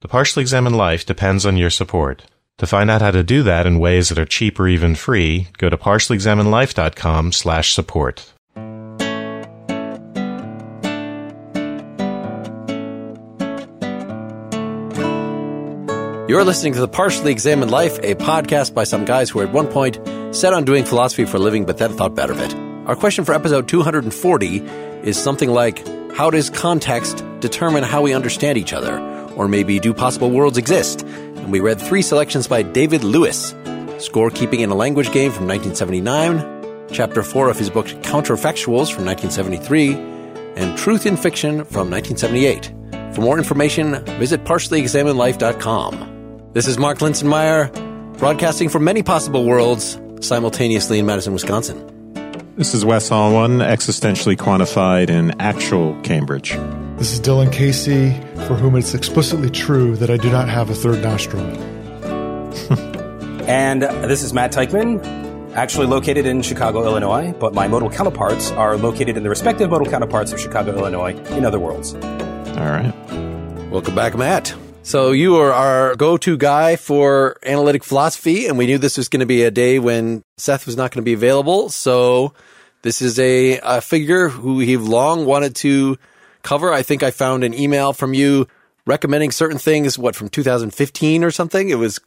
The Partially Examined Life depends on your support. To find out how to do that in ways that are cheap or even free, go to partiallyexaminedlife.com/support. You're listening to The Partially Examined Life, a podcast by some guys who were at one point set on doing philosophy for a living, but then thought better of it. Our question for episode 240 is something like, how does context determine how we understand each other? Or maybe, do possible worlds exist? And we read 3 selections by David Lewis: Scorekeeping in a Language Game from 1979, Chapter 4 of his book Counterfactuals from 1973, and Truth in Fiction from 1978. For more information, visit partiallyexaminedlife.com. This is Mark Linsenmeyer, broadcasting from many possible worlds, simultaneously in Madison, Wisconsin. This is Wes Alwan, existentially quantified in actual Cambridge. This is Dylan Casey, for whom it's explicitly true that I do not have a third nostril. And this is Matt Teichman, actually located in Chicago, Illinois, but my modal counterparts are located in the respective modal counterparts of Chicago, Illinois, in other worlds. All right. Welcome back, Matt. So you are our go-to guy for analytic philosophy, and we knew this was going to be a day when Seth was not going to be available. So this is a figure who we've long wanted to cover. I think I found an email from you recommending certain things, from 2015 or something? It was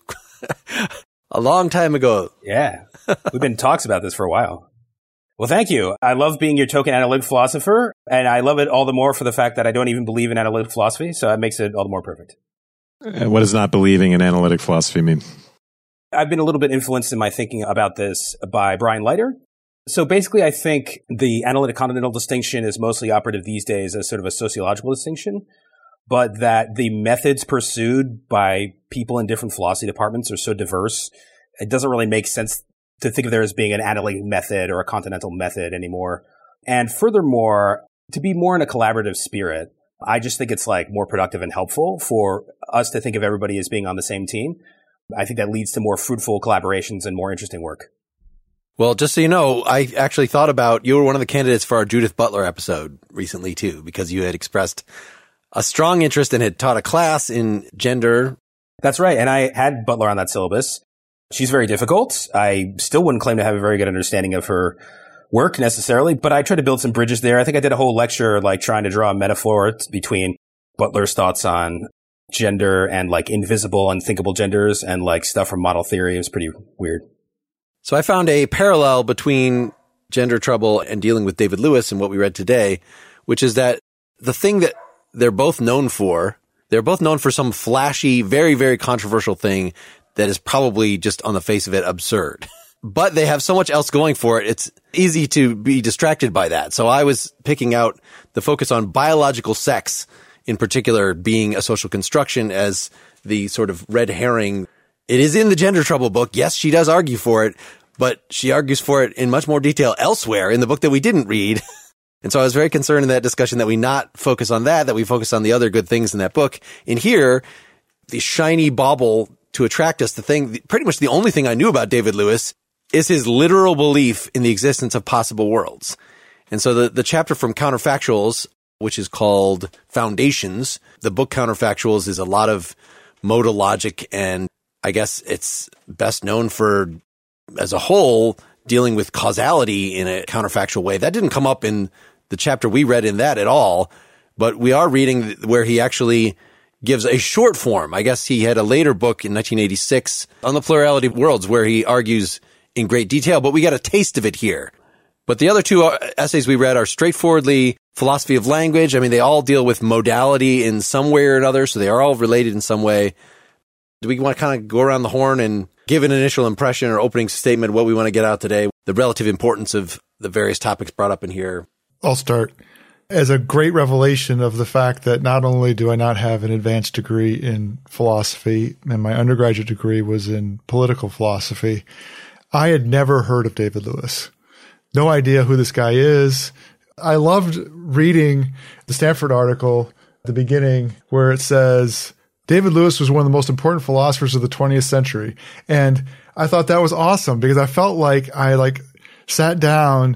a long time ago. Yeah. We've been in talks about this for a while. Well, thank you. I love being your token analytic philosopher, and I love it all the more for the fact that I don't even believe in analytic philosophy, so that makes it all the more perfect. And what does not believing in analytic philosophy mean? I've been a little bit influenced in my thinking about this by Brian Leiter. So basically, I think the analytic-continental distinction is mostly operative these days as sort of a sociological distinction, but that the methods pursued by people in different philosophy departments are so diverse, it doesn't really make sense to think of there as being an analytic method or a continental method anymore. And furthermore, to be more in a collaborative spirit, I just think it's more productive and helpful for us to think of everybody as being on the same team. I think that leads to more fruitful collaborations and more interesting work. Well, just so you know, I actually thought about, you were one of the candidates for our Judith Butler episode recently too, because you had expressed a strong interest and had taught a class in gender. That's right. And I had Butler on that syllabus. She's very difficult. I still wouldn't claim to have a very good understanding of her work necessarily, but I tried to build some bridges there. I think I did a whole lecture trying to draw a metaphor between Butler's thoughts on gender and invisible, unthinkable genders and stuff from model theory. It was pretty weird. So I found a parallel between gender trouble and dealing with David Lewis and what we read today, which is that the thing that they're both known for some flashy, very, very controversial thing that is probably just on the face of it absurd. But they have so much else going for it, it's easy to be distracted by that. So I was picking out the focus on biological sex, in particular being a social construction, as the sort of red herring. It is in the Gender Trouble book. Yes, she does argue for it, but she argues for it in much more detail elsewhere in the book that we didn't read. And so I was very concerned in that discussion that we not focus on that we focus on the other good things in that book. In here, the shiny bauble to attract us, pretty much the only thing I knew about David Lewis is his literal belief in the existence of possible worlds. And so the chapter from Counterfactuals, which is called Foundations, the book Counterfactuals is a lot of modal logic, and I guess it's best known for, as a whole, dealing with causality in a counterfactual way. That didn't come up in the chapter we read in that at all, but we are reading where he actually gives a short form. I guess he had a later book in 1986 on the plurality of worlds where he argues in great detail, but we got a taste of it here. But the other 2 essays we read are straightforwardly philosophy of language. I mean, they all deal with modality in some way or another, so they are all related in some way. Do we want to kind of go around the horn and give an initial impression or opening statement what we want to get out today, the relative importance of the various topics brought up in here? I'll start. As a great revelation of the fact that not only do I not have an advanced degree in philosophy, and my undergraduate degree was in political philosophy, I had never heard of David Lewis. No idea who this guy is. I loved reading the Stanford article at the beginning where it says, David Lewis was one of the most important philosophers of the 20th century. And I thought that was awesome because I felt like I sat down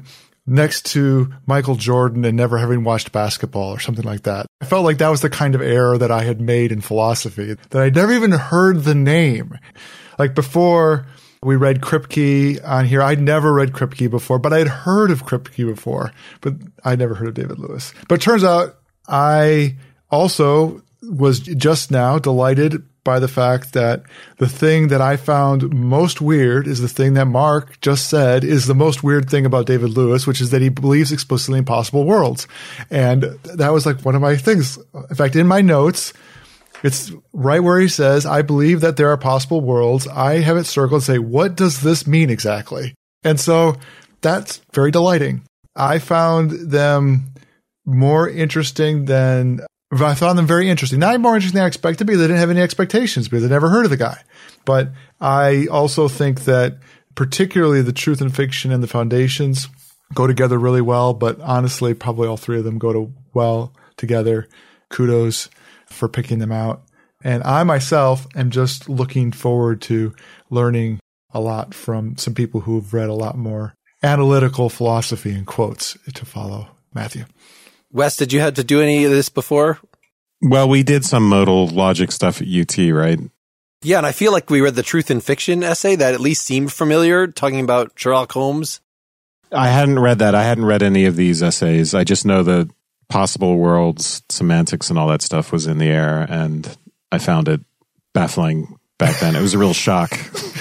next to Michael Jordan and never having watched basketball or something like that. I felt like that was the kind of error that I had made in philosophy, that I'd never even heard the name. Like before we read Kripke on here, I'd never read Kripke before, but I'd heard of Kripke before, but I'd never heard of David Lewis. But it turns out I also was just now delighted by the fact that the thing that I found most weird is the thing that Mark just said is the most weird thing about David Lewis, which is that he believes explicitly in possible worlds. And that was like one of my things. In fact, in my notes, it's right where he says, I believe that there are possible worlds. I have it circled and say, what does this mean exactly? And so that's very delighting. I found them more interesting than I found them very interesting. Not more interesting than I expected because I didn't have any expectations because I never heard of the guy. But I also think that particularly the truth and fiction and the foundations go together really well. But honestly, probably all three of them go well together. Kudos for picking them out. And I myself am just looking forward to learning a lot from some people who've read a lot more analytical philosophy in quotes to follow. Matthew. Wes, did you have to do any of this before? Well, we did some modal logic stuff at UT, right? Yeah, and I feel like we read the Truth in Fiction essay that at least seemed familiar, talking about Sherlock Holmes. I hadn't read that. I hadn't read any of these essays. I just know the possible worlds, semantics, and all that stuff was in the air, and I found it baffling back then. It was a real shock.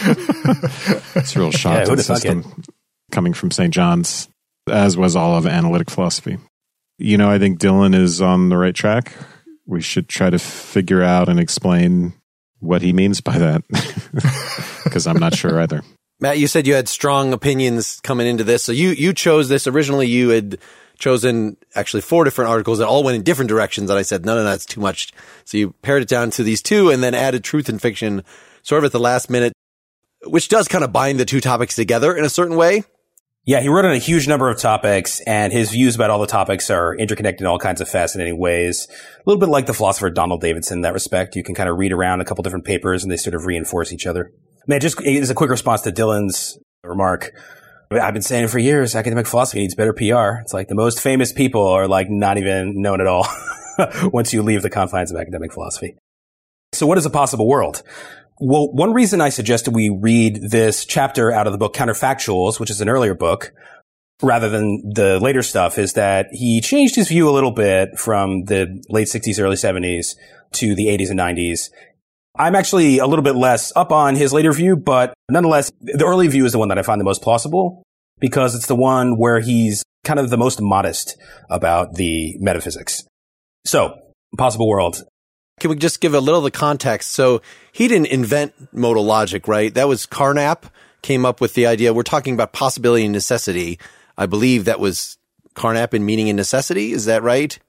It's a real shock to the system coming from St. John's, as was all of analytic philosophy. You know, I think Dylan is on the right track. We should try to figure out and explain what he means by that, because I'm not sure either. Matt, you said you had strong opinions coming into this. So you chose this. Originally, you had chosen actually 4 different articles that all went in different directions. And I said, no, that's too much. So you pared it down to these 2 and then added Truth and Fiction sort of at the last minute, which does kind of bind the 2 topics together in a certain way. Yeah, he wrote on a huge number of topics, and his views about all the topics are interconnected in all kinds of fascinating ways. A little bit like the philosopher Donald Davidson in that respect. You can kind of read around a couple different papers, and they sort of reinforce each other. Man, just as a quick response to Dylan's remark, I've been saying for years, academic philosophy needs better PR. It's like the most famous people are like not even known at all once you leave the confines of academic philosophy. So what is a possible world? Well, one reason I suggested we read this chapter out of the book Counterfactuals, which is an earlier book, rather than the later stuff, is that he changed his view a little bit from the late 60s, early 70s to the 80s and 90s. I'm actually a little bit less up on his later view, but nonetheless, the early view is the one that I find the most plausible because it's the one where he's kind of the most modest about the metaphysics. So, possible world. Can we just give a little of the context? So he didn't invent modal logic, right? That was Carnap came up with the idea. We're talking about possibility and necessity. I believe that was Carnap in Meaning and Necessity. Is that right?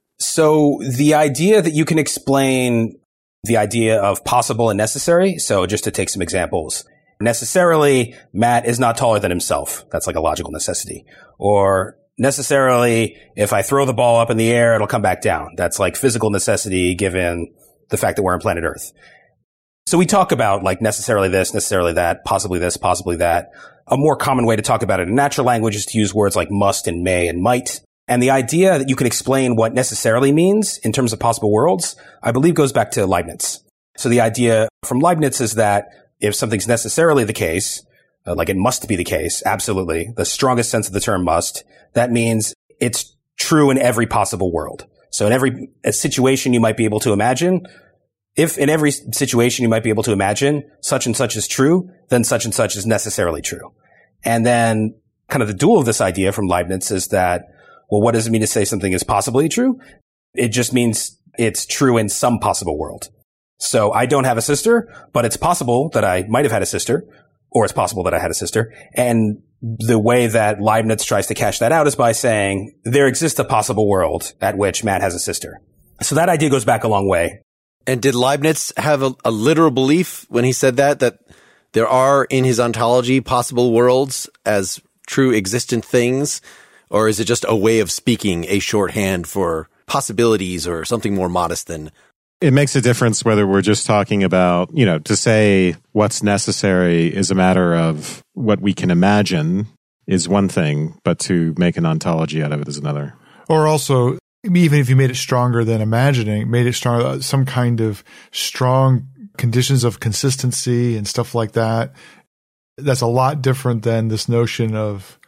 So the idea that you can explain the idea of possible and necessary. So just to take some examples, necessarily Matt is not taller than himself. That's like a logical necessity. Or necessarily, if I throw the ball up in the air, it'll come back down. That's like physical necessity given the fact that we're on planet Earth. So we talk about like necessarily this, necessarily that, possibly this, possibly that. A more common way to talk about it in natural language is to use words like must and may and might. And the idea that you can explain what necessarily means in terms of possible worlds, I believe goes back to Leibniz. So the idea from Leibniz is that if something's necessarily the case, like it must be the case, absolutely, the strongest sense of the term must, that means it's true in every possible world. So in every situation you might be able to imagine, if in every situation you might be able to imagine such and such is true, then such and such is necessarily true. And then kind of the dual of this idea from Leibniz is that, well, what does it mean to say something is possibly true? It just means it's true in some possible world. So I don't have a sister, but it's possible that I might have had a sister, or it's possible that I had a sister. And the way that Leibniz tries to cash that out is by saying there exists a possible world at which Matt has a sister. So that idea goes back a long way. And did Leibniz have a literal belief when he said that there are in his ontology possible worlds as true existent things? Or is it just a way of speaking, a shorthand for possibilities or something more modest than? It makes a difference whether we're just talking about, to say what's necessary is a matter of what we can imagine is one thing, but to make an ontology out of it is another. Or also, even if you made it stronger than imagining, made it stronger, some kind of strong conditions of consistency and stuff like that, that's a lot different than this notion of,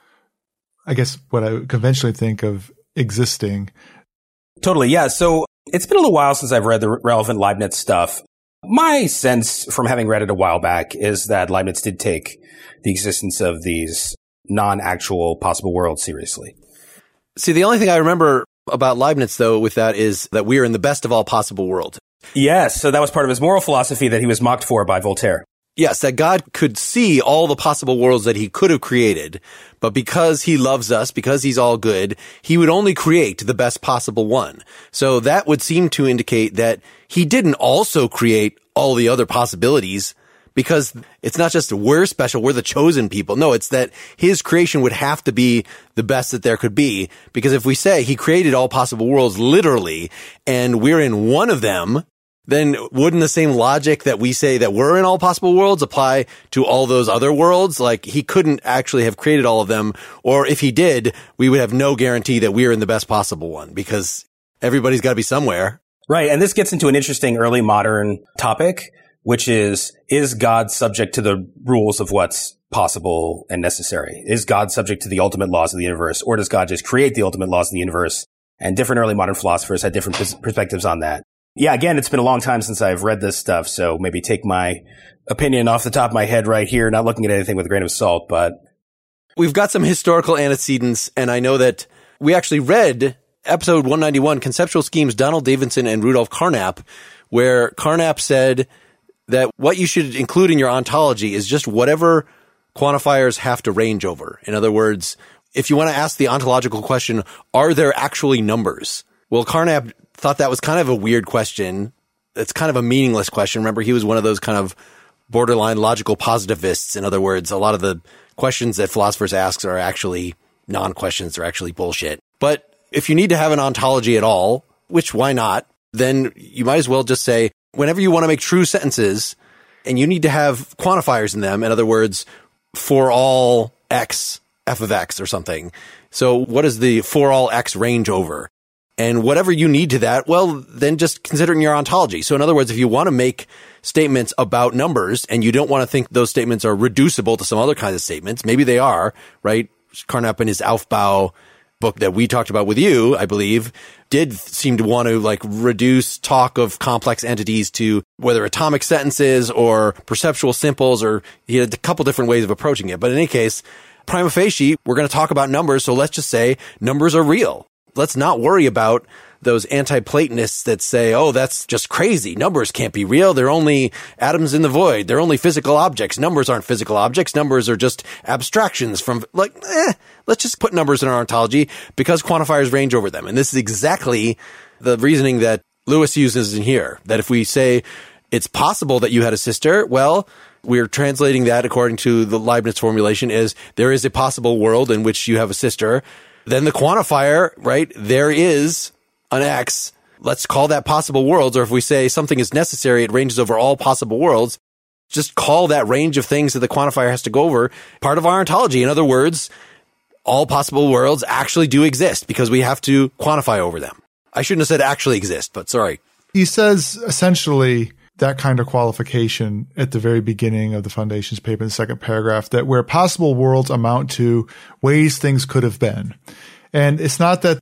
I guess, what I conventionally think of existing. Totally, yeah. So it's been a little while since I've read the relevant Leibniz stuff. My sense from having read it a while back is that Leibniz did take the existence of these non-actual possible worlds seriously. See, the only thing I remember about Leibniz, though, with that is that we are in the best of all possible worlds. Yes, so that was part of his moral philosophy that he was mocked for by Voltaire. Yes, that God could see all the possible worlds that he could have created, but because he loves us, because he's all good, he would only create the best possible one. So that would seem to indicate that he didn't also create all the other possibilities, because it's not just we're special, we're the chosen people. No, it's that his creation would have to be the best that there could be, because if we say he created all possible worlds literally, and we're in one of them, then wouldn't the same logic that we say that we're in all possible worlds apply to all those other worlds? Like, he couldn't actually have created all of them, or if he did, we would have no guarantee that we're in the best possible one, because everybody's got to be somewhere. Right, and this gets into an interesting early modern topic, which is God subject to the rules of what's possible and necessary? Is God subject to the ultimate laws of the universe, or does God just create the ultimate laws of the universe? And different early modern philosophers had different perspectives on that. Yeah, again, it's been a long time since I've read this stuff, so maybe take my opinion off the top of my head right here, not looking at anything with a grain of salt, but... We've got some historical antecedents, and I know that we actually read episode 191, Conceptual Schemes, Donald Davidson and Rudolf Carnap, where Carnap said that what you should include in your ontology is just whatever quantifiers have to range over. In other words, if you want to ask the ontological question, are there actually numbers? Well, Carnap thought that was kind of a weird question. It's kind of a meaningless question. Remember, he was one of those kind of borderline logical positivists. In other words, a lot of the questions that philosophers ask are actually non-questions. They're actually bullshit. But if you need to have an ontology at all, which why not, then you might as well just say, whenever you want to make true sentences and you need to have quantifiers in them, in other words, for all x, f of x or something. So what is the for all x range over? And whatever you need to that, well, then just consider it in your ontology. So in other words, if you want to make statements about numbers and you don't want to think those statements are reducible to some other kinds of statements, maybe they are, right? Carnap in his Aufbau book that we talked about with you, I believe, did seem to want to like reduce talk of complex entities to whether atomic sentences or perceptual simples, or he had a couple different ways of approaching it. But in any case, prima facie, we're going to talk about numbers. So let's just say numbers are real. Let's not worry about those anti-Platonists that say, oh, that's just crazy. Numbers can't be real. They're only atoms in the void. They're only physical objects. Numbers aren't physical objects. Numbers are just abstractions from let's just put numbers in our ontology because quantifiers range over them. And this is exactly the reasoning that Lewis uses in here, that if we say it's possible that you had a sister, well, we're translating that according to the Leibniz formulation is there is a possible world in which you have a sister. Then the quantifier, right, there is an X. Let's call that possible worlds. Or if we say something is necessary, it ranges over all possible worlds. Just call that range of things that the quantifier has to go over part of our ontology. In other words, all possible worlds actually do exist because we have to quantify over them. I shouldn't have said actually exist, but sorry. He says essentially that kind of qualification at the very beginning of the Foundation's paper in the second paragraph, that where possible worlds amount to ways things could have been. And it's not that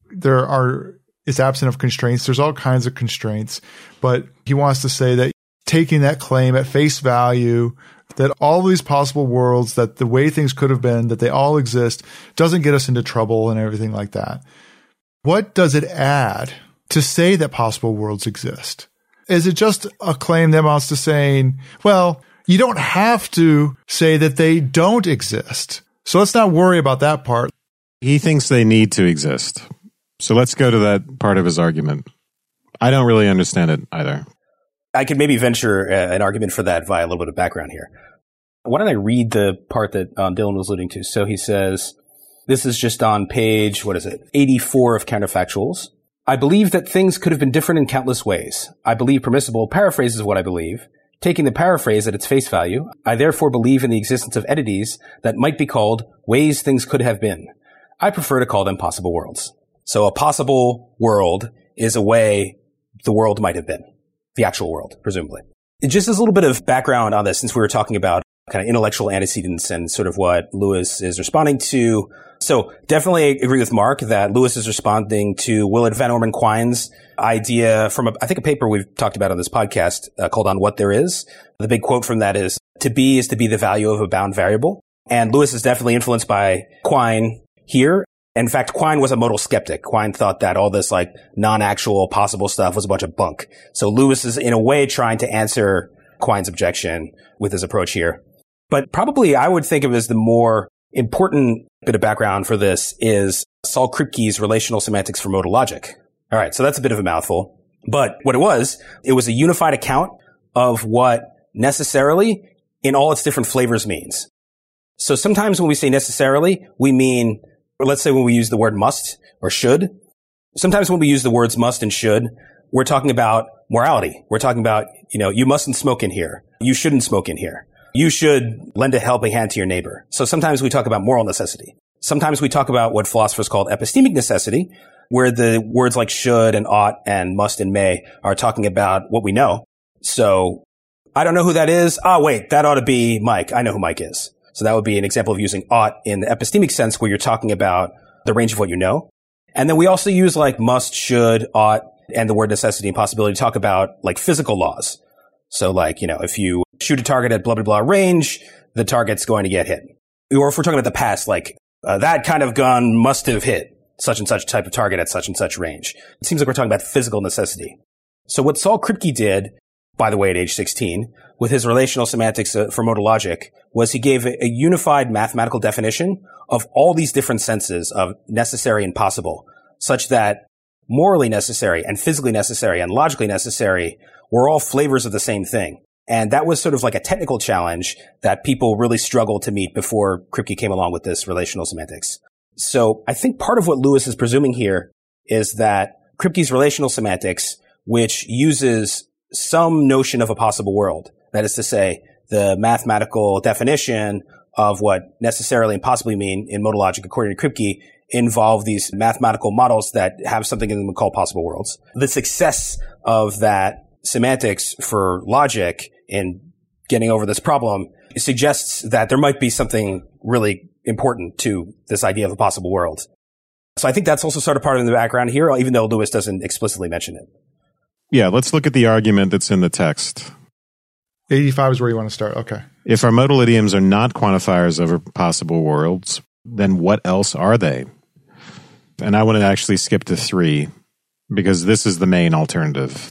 it's absent of constraints. There's all kinds of constraints, but he wants to say that taking that claim at face value, that all these possible worlds, that the way things could have been, that they all exist, doesn't get us into trouble and everything like that. What does it add to say that possible worlds exist? Is it just a claim that amounts to saying, well, you don't have to say that they don't exist. So let's not worry about that part. He thinks they need to exist. So let's go to that part of his argument. I don't really understand it either. I could maybe venture an argument for that via a little bit of background here. Why don't I read the part that Dylan was alluding to? So he says, this is just on page, 84 of Counterfactuals. I believe that things could have been different in countless ways. I believe permissible paraphrases what I believe. Taking the paraphrase at its face value, I therefore believe in the existence of entities that might be called ways things could have been. I prefer to call them possible worlds. So a possible world is a way the world might have been. The actual world, presumably. Just as a little bit of background on this, since we were talking about kind of intellectual antecedents and sort of what Lewis is responding to. So definitely agree with Mark that Lewis is responding to Willard Van Orman Quine's idea from, I think, a paper we've talked about on this podcast called On What There Is. The big quote from that is to be the value of a bound variable. And Lewis is definitely influenced by Quine here. In fact, Quine was a modal skeptic. Quine thought that all this like non-actual possible stuff was a bunch of bunk. So Lewis is in a way trying to answer Quine's objection with his approach here. But probably I would think of as the more important bit of background for this is Saul Kripke's Relational Semantics for Modal Logic. All right, so that's a bit of a mouthful. But what it was a unified account of what necessarily in all its different flavors means. So sometimes when we say necessarily, we mean, or let's say when we use the word must or should, sometimes when we use the words must and should, we're talking about morality. We're talking about, you mustn't smoke in here. You shouldn't smoke in here. You should lend a helping hand to your neighbor. So sometimes we talk about moral necessity. Sometimes we talk about what philosophers call epistemic necessity, where the words like should and ought and must and may are talking about what we know. So I don't know who that is. Oh, wait, that ought to be Mike. I know who Mike is. So that would be an example of using ought in the epistemic sense where you're talking about the range of what you know. And then we also use like must, should, ought, and the word necessity and possibility to talk about like physical laws. So like, if you shoot a target at blah, blah, blah range, the target's going to get hit. Or if we're talking about the past, like that kind of gun must have hit such and such type of target at such and such range. It seems like we're talking about physical necessity. So what Saul Kripke did, by the way, at age 16, with his relational semantics for modal logic, was he gave a unified mathematical definition of all these different senses of necessary and possible, such that morally necessary and physically necessary and logically necessary were all flavors of the same thing. And that was sort of like a technical challenge that people really struggled to meet before Kripke came along with this relational semantics. So I think part of what Lewis is presuming here is that Kripke's relational semantics, which uses some notion of a possible world, that is to say, the mathematical definition of what necessarily and possibly mean in modal logic, according to Kripke, involve these mathematical models that have something in them called possible worlds. The success of that semantics for logic in getting over this problem suggests that there might be something really important to this idea of a possible world. So I think that's also sort of part of the background here, even though Lewis doesn't explicitly mention it. Yeah, let's look at the argument that's in the text. 85 is where you want to start. Okay. If our modal idioms are not quantifiers over possible worlds, then what else are they? And I want to actually skip to 3 because this is the main alternative.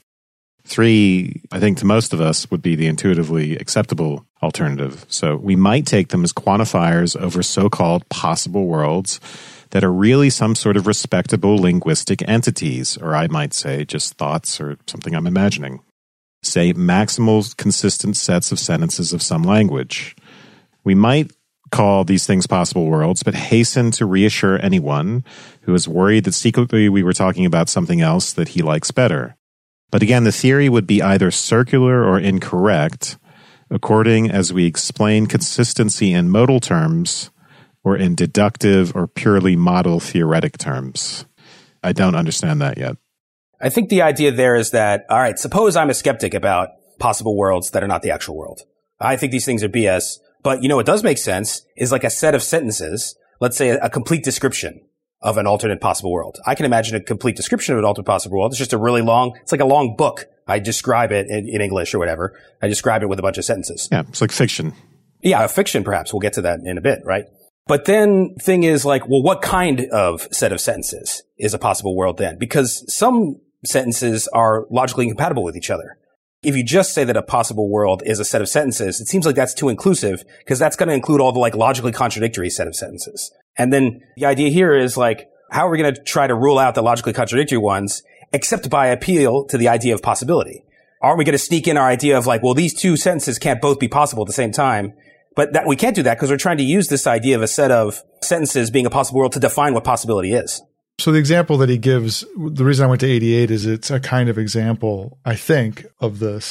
3, I think to most of us, would be the intuitively acceptable alternative. So we might take them as quantifiers over so-called possible worlds that are really some sort of respectable linguistic entities, or I might say just thoughts or something I'm imagining. Say maximal consistent sets of sentences of some language. We might call these things possible worlds, but hasten to reassure anyone who is worried that secretly we were talking about something else that he likes better. But again, the theory would be either circular or incorrect, according as we explain consistency in modal terms or in deductive or purely model theoretic terms. I don't understand that yet. I think the idea there is that, all right, suppose I'm a skeptic about possible worlds that are not the actual world. I think these things are BS. But what does make sense is like a set of sentences, let's say a complete description of an alternate possible world. I can imagine a complete description of an alternate possible world. It's just it's like a long book. I describe it in English or whatever. I describe it with a bunch of sentences. Yeah, it's like fiction. Yeah, a fiction perhaps. We'll get to that in a bit, right? But then thing is like, well, what kind of set of sentences is a possible world then? Because some sentences are logically incompatible with each other. If you just say that a possible world is a set of sentences, it seems like that's too inclusive because that's going to include all the like logically contradictory set of sentences. And then the idea here is like, how are we going to try to rule out the logically contradictory ones except by appeal to the idea of possibility? Aren't we going to sneak in our idea of like, well, these two sentences can't both be possible at the same time? But that we can't do that because we're trying to use this idea of a set of sentences being a possible world to define what possibility is. So the example that he gives, the reason I went to 88 is it's a kind of example, I think, of this.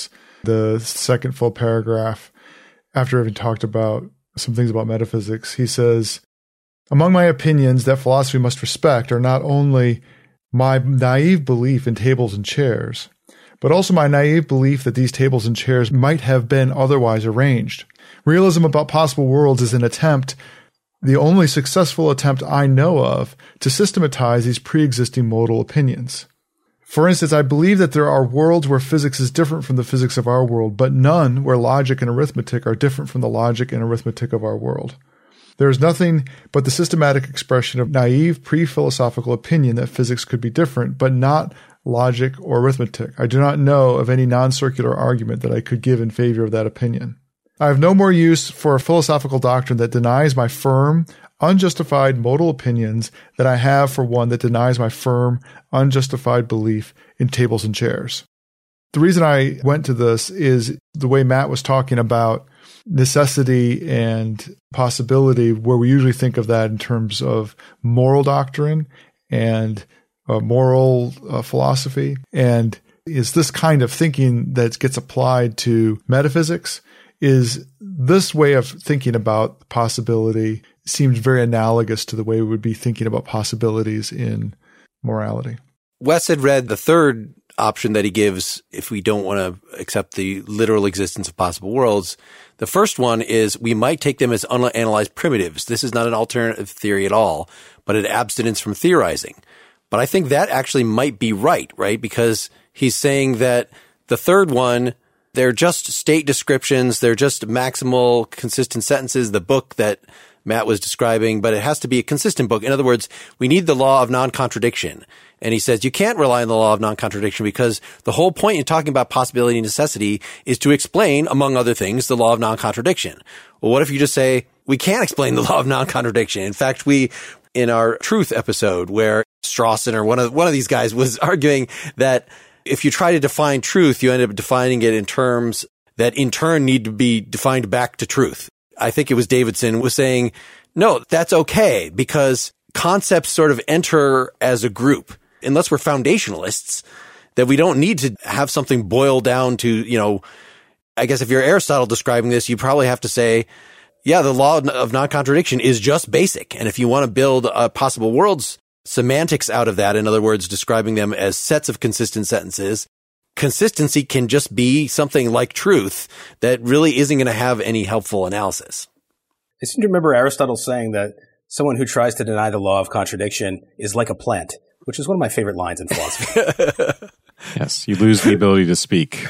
the second full paragraph, after having talked about some things about metaphysics, he says, among my opinions that philosophy must respect are not only my naive belief in tables and chairs, but also my naive belief that these tables and chairs might have been otherwise arranged. Realism about possible worlds is an attempt, the only successful attempt I know of, to systematize these pre-existing modal opinions. For instance, I believe that there are worlds where physics is different from the physics of our world, but none where logic and arithmetic are different from the logic and arithmetic of our world. There is nothing but the systematic expression of naive pre-philosophical opinion that physics could be different, but not logic or arithmetic. I do not know of any non-circular argument that I could give in favor of that opinion. I have no more use for a philosophical doctrine that denies my firm, unjustified modal opinions than I have for one that denies my firm, unjustified belief in tables and chairs. The reason I went to this is the way Matt was talking about necessity and possibility, where we usually think of that in terms of moral doctrine and moral philosophy. And is this kind of thinking that gets applied to metaphysics? Is this way of thinking about possibility seems very analogous to the way we would be thinking about possibilities in morality. Wes had read the third option that he gives if we don't want to accept the literal existence of possible worlds. The first one is we might take them as unanalyzed primitives. This is not an alternative theory at all, but an abstinence from theorizing. But I think that actually might be right? Because he's saying that the third one, they're just state descriptions. They're just maximal consistent sentences, the book that Matt was describing, but it has to be a consistent book. In other words, we need the law of non-contradiction. And he says you can't rely on the law of non-contradiction because the whole point in talking about possibility and necessity is to explain, among other things, the law of non-contradiction. Well, what if you just say we can't explain the law of non-contradiction? In fact, in our truth episode where Strawson or one of these guys was arguing that if you try to define truth, you end up defining it in terms that in turn need to be defined back to truth. I think it was Davidson was saying, no, that's okay because concepts sort of enter as a group. Unless we're foundationalists, that we don't need to have something boil down to, I guess if you're Aristotle describing this, you probably have to say, yeah, the law of non-contradiction is just basic. And if you want to build a possible worlds semantics out of that, in other words, describing them as sets of consistent sentences, consistency can just be something like truth that really isn't going to have any helpful analysis. I seem to remember Aristotle saying that someone who tries to deny the law of contradiction is like a plant, which is one of my favorite lines in philosophy. Yes, you lose the ability to speak.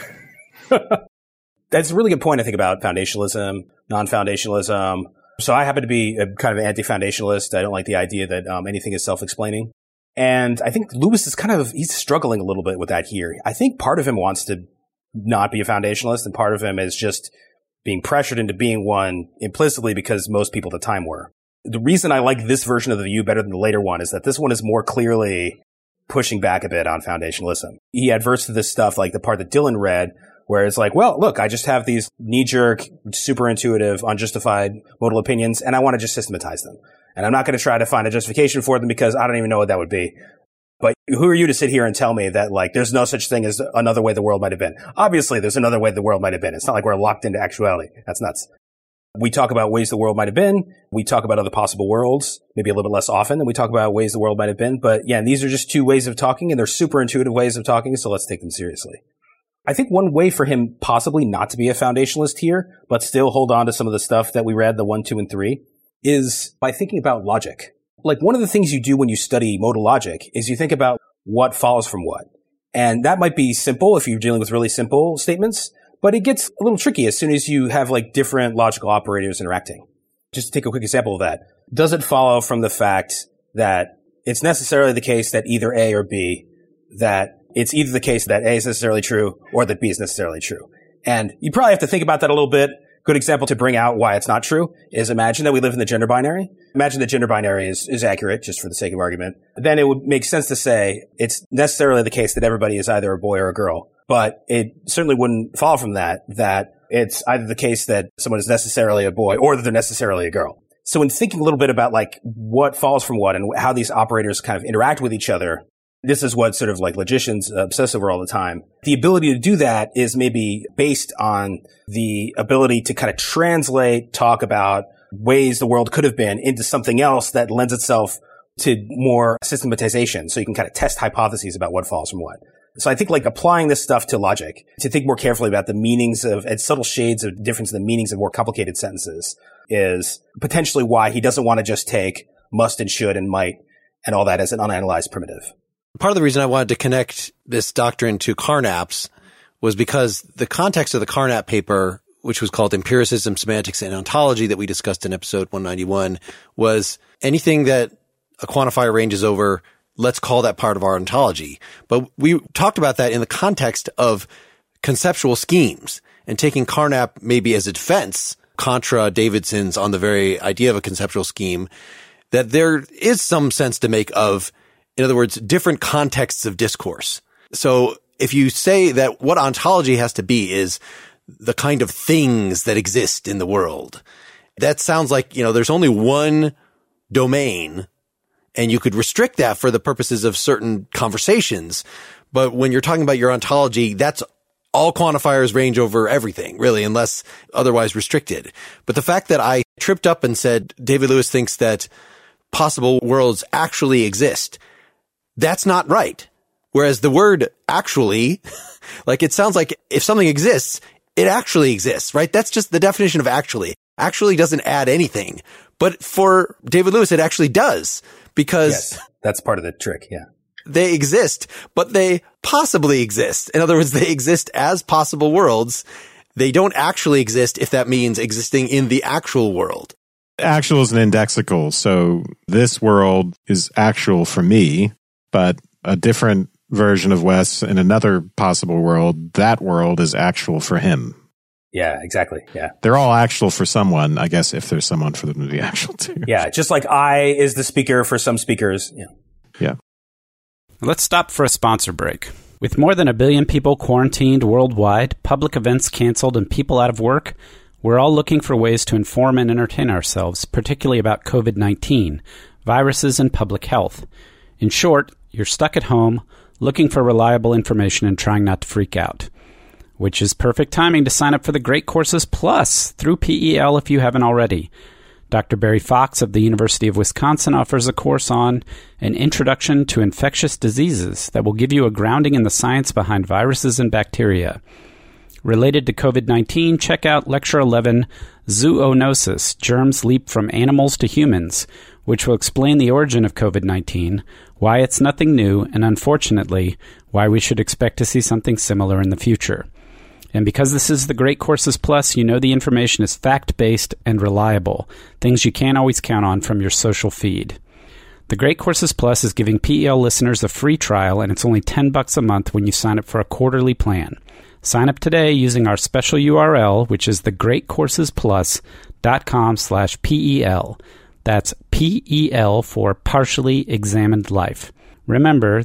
That's a really good point, I think, about foundationalism, non-foundationalism. So I happen to be a kind of an anti-foundationalist. I don't like the idea that anything is self-explaining. And I think Lewis is he's struggling a little bit with that here. I think part of him wants to not be a foundationalist, and part of him is just being pressured into being one implicitly because most people at the time were. The reason I like this version of the view better than the later one is that this one is more clearly pushing back a bit on foundationalism. He adverts to this stuff like the part that Dylan read, where it's like, well, look, I just have these knee-jerk, super intuitive, unjustified modal opinions, and I want to just systematize them. And I'm not going to try to find a justification for them because I don't even know what that would be. But who are you to sit here and tell me that, there's no such thing as another way the world might have been? Obviously, there's another way the world might have been. It's not like we're locked into actuality. That's nuts. We talk about ways the world might have been. We talk about other possible worlds, maybe a little bit less often than we talk about ways the world might have been. But yeah, and these are just two ways of talking, and they're super intuitive ways of talking, so let's take them seriously. I think one way for him possibly not to be a foundationalist here, but still hold on to some of the stuff that we read, the 1, 2, and 3, is by thinking about logic. One of the things you do when you study modal logic is you think about what follows from what. And that might be simple if you're dealing with really simple statements, but it gets a little tricky as soon as you have different logical operators interacting. Just to take a quick example of that. Does it follow from the fact that it's necessarily the case that either A or B, that it's either the case that A is necessarily true or that B is necessarily true? And you probably have to think about that a little bit. Good example to bring out why it's not true is imagine that we live in the gender binary. Imagine the gender binary is accurate, just for the sake of argument. Then it would make sense to say it's necessarily the case that everybody is either a boy or a girl. But it certainly wouldn't follow from that it's either the case that someone is necessarily a boy or that they're necessarily a girl. So in thinking a little bit about what follows from what and how these operators kind of interact with each other, this is what sort of like logicians obsess over all the time. The ability to do that is maybe based on the ability to kind of translate, talk about ways the world could have been into something else that lends itself to more systematization. So you can kind of test hypotheses about what follows from what. So I think like applying this stuff to logic, to think more carefully about the meanings of and subtle shades of difference in the meanings of more complicated sentences is potentially why he doesn't want to just take must and should and might and all that as an unanalyzed primitive. Part of the reason I wanted to connect this doctrine to Carnap's was because the context of the Carnap paper, which was called Empiricism, Semantics, and Ontology that we discussed in episode 191, was anything that a quantifier ranges over, let's call that part of our ontology. But we talked about that in the context of conceptual schemes and taking Carnap maybe as a defense contra Davidson's on the very idea of a conceptual scheme, that there is some sense to make of, in other words, different contexts of discourse. So if you say that what ontology has to be is the kind of things that exist in the world, that sounds like, there's only one domain and you could restrict that for the purposes of certain conversations. But when you're talking about your ontology, that's all quantifiers range over everything, really, unless otherwise restricted. But the fact that I tripped up and said David Lewis thinks that possible worlds actually exist, that's not right. Whereas the word actually, like it sounds like if something exists, it actually exists, right? That's just the definition of actually. Actually doesn't add anything. But for David Lewis, it actually does, because yes, that's part of the trick. Yeah. They exist, but they possibly exist. In other words, they exist as possible worlds. They don't actually exist if that means existing in the actual world. Actual is an indexical. So this world is actual for me, but a different version of Wes in another possible world, that world is actual for him. Yeah, exactly. Yeah. They're all actual for someone, I guess, if there's someone for them to be actual to. Yeah, just like I is the speaker for some speakers. Yeah. Yeah. Let's stop for a sponsor break. With more than 1 billion people quarantined worldwide, public events canceled, and people out of work, we're all looking for ways to inform and entertain ourselves, particularly about COVID-19, viruses, and public health. In short, you're stuck at home, looking for reliable information and trying not to freak out. Which is perfect timing to sign up for the Great Courses Plus through PEL if you haven't already. Dr. Barry Fox of the University of Wisconsin offers a course on an introduction to infectious diseases that will give you a grounding in the science behind viruses and bacteria. Related to COVID-19, check out Lecture 11, Zoonosis, Germs Leap from Animals to Humans, which will explain the origin of COVID-19, why it's nothing new, and unfortunately, why we should expect to see something similar in the future. And because this is the Great Courses Plus, you know the information is fact-based and reliable, things you can't always count on from your social feed. The Great Courses Plus is giving PEL listeners a free trial, and it's only $10 a month when you sign up for a quarterly plan. Sign up today using our special URL, which is thegreatcoursesplus.com/PEL. That's PEL for Partially Examined Life. Remember,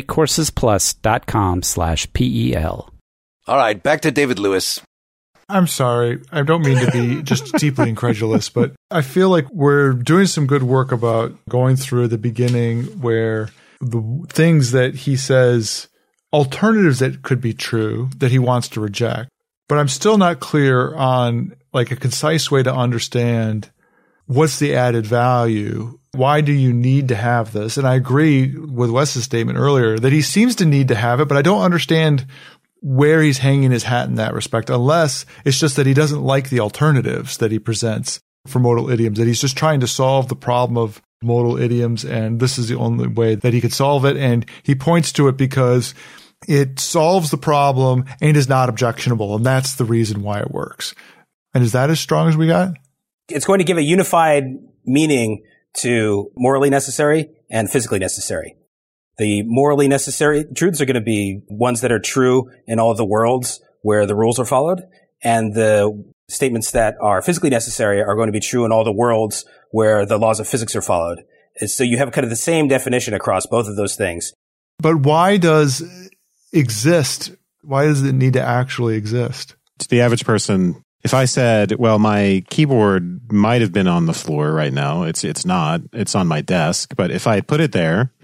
thegreatcoursesplus.com/PEL. All right, back to David Lewis. I'm sorry. I don't mean to be just deeply incredulous, but I feel like we're doing some good work about going through the beginning where the things that he says, alternatives that could be true that he wants to reject. But I'm still not clear on like a concise way to understand what's the added value. Why do you need to have this? And I agree with Wes's statement earlier that he seems to need to have it, but I don't understand where he's hanging his hat in that respect, unless it's just that he doesn't like the alternatives that he presents for modal idioms, that he's just trying to solve the problem of modal idioms, and this is the only way that he could solve it. And he points to it because it solves the problem and is not objectionable, and that's the reason why it works. And is that as strong as we got? It's going to give a unified meaning to morally necessary and physically necessary. The morally necessary truths are going to be ones that are true in all of the worlds where the rules are followed. And the statements that are physically necessary are going to be true in all the worlds where the laws of physics are followed. And so you have kind of the same definition across both of those things. But why does exist? Why does it need to actually exist? To the average person, if I said, well, my keyboard might have been on the floor right now, it's not. It's on my desk. But if I put it there,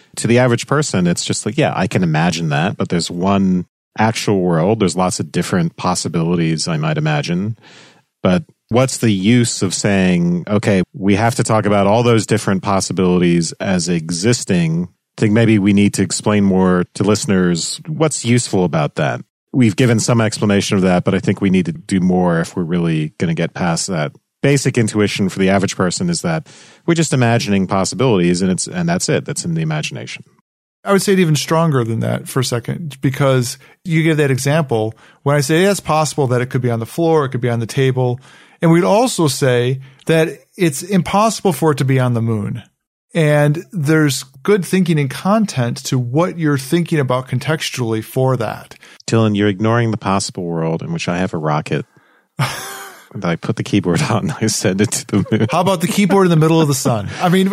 To the average person, it's just like, yeah, I can imagine that, but there's one actual world. There's lots of different possibilities, I might imagine. But what's the use of saying, okay, we have to talk about all those different possibilities as existing? I think maybe we need to explain more to listeners what's useful about that. We've given some explanation of that, but I think we need to do more if we're really going to get past that. Basic intuition for the average person is that we're just imagining possibilities, and that's it. That's in the imagination. I would say it even stronger than that for a second, because you give that example. When I say it's possible that it could be on the floor, it could be on the table, and we'd also say that it's impossible for it to be on the moon. And there's good thinking and content to what you're thinking about contextually for that. Dylan, you're ignoring the possible world in which I have a rocket. And I put the keyboard on and I send it to the moon. How about the keyboard in the middle of the sun? I mean,